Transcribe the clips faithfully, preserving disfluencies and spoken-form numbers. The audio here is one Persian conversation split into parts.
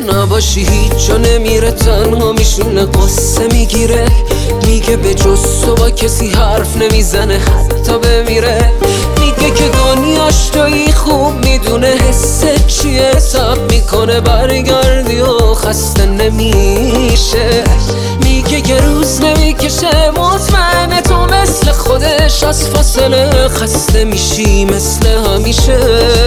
نباشی هیچ جا نمیره، تنها میشونه قصه میگیره، میگه به جز تو با کسی حرف نمیزنه حتی بمیره، میگه که دنیاش تویی خوب میدونه حسه چیه، حساب میکنه برگردی و خسته نمیشه، میگه یه روز نمیکشه، مطمئنه تو مثل خودش از فاصله خسته میشی مثل همیشه.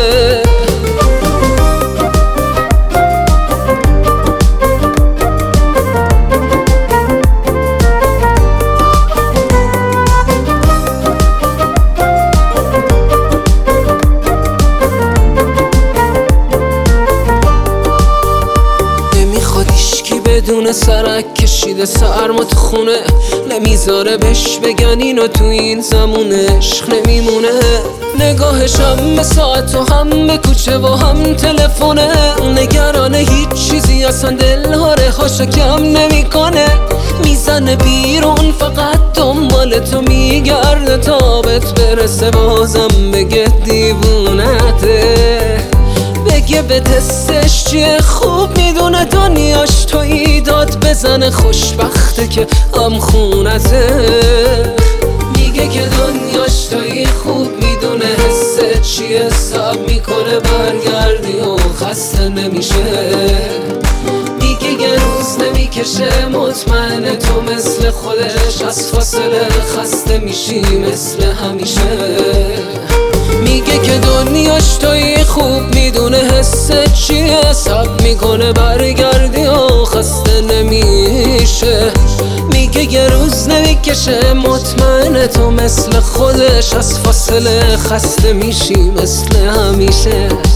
بدون سرک کشیده سرما تو خونه، نمیذاره بهش بگن اینو تو این زمون عشق نمیمونه، نگاهش هم به ساعت و هم به کوچه و هم تلفونه، نگرانه هیچ چیزی اصلا دلها رهاشو کم نمیکنه، میزنه بیرون فقط دنبال تو میگرده تا بهت برسه، بازم بگه دیوونته، بگه به دستش چیه، خوب میدونه دنیاش تویی، داد بزنه خوشبخته که هم خونته، میگه که دنیاش تویی، خوب میدونه حسه چیه، حساب میکنه برگردی و خسته نمیشه، میگه یه روز نمیکشه، مطمئنه تو مثل خودش از فاصله خسته میشی مثل همیشه، میگه که دنیاش تویی، خوب میدونه حسه چیه، حساب میکنه برگردی و خسته نمیشه، میگه یه روز نمیکشه، مطمئنه تو مثل خودش از فاصله خسته میشی مثل همیشه.